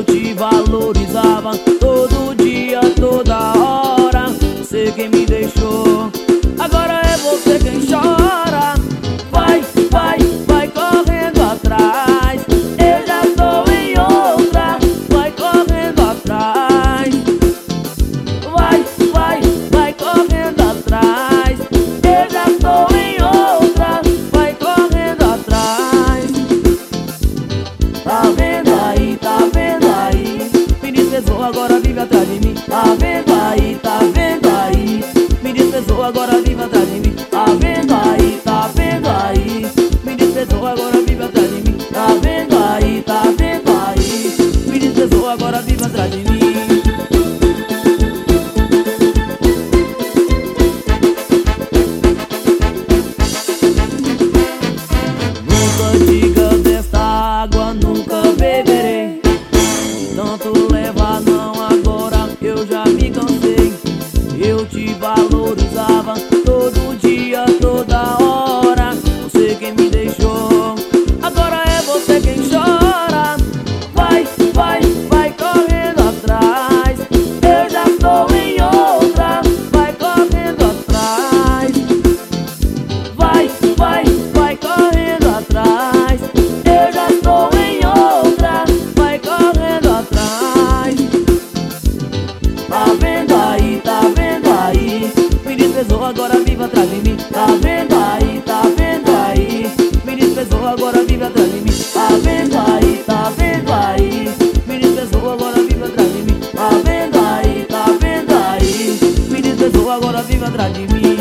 te valorizava todo dia, toda hora. Você quem me deixou, agora é você quem chora. Vai, vai, vai correndo atrás, eu já tô em outra. Vai correndo atrás. Vai, vai, vai correndo atrás, eu já tô em outra. Vai correndo atrás. Tá vendo aí, tá vendo aí, me desprezou, agora vive atrás de mim. Tá vendo aí, tá vendo aí, me desprezou, agora vive atrás de mim. Tá vendo aí, tá vendo aí, me desprezou, agora vive atrás de mim. Tá vendo aí, tá vendo aí, me desprezou, agora vive atrás de mim. Nunca diga desta água, nunca beberei. Tanto leva não, agora eu já me cansei. Eu te valorizava todo dia, toda hora. Você quem me deixou, agora é você quem chora. Vai, vai, vai correndo atrás, eu já estou em outra. Vai correndo atrás. Vai, vai, vai correndo atrás, eu já estou em outra. Vai correndo atrás. Tá vendo aí, tá vendo aí, me desprezou, agora vive atrás de mim. Tá vendo aí, tá vendo aí, me desprezou, agora vive atrás de mim. Tá vendo aí, tá vendo aí, me desprezou, agora vive atrás de mim. Tá vendo aí, tá vendo aí, me desprezou, agora vive atrás de mim.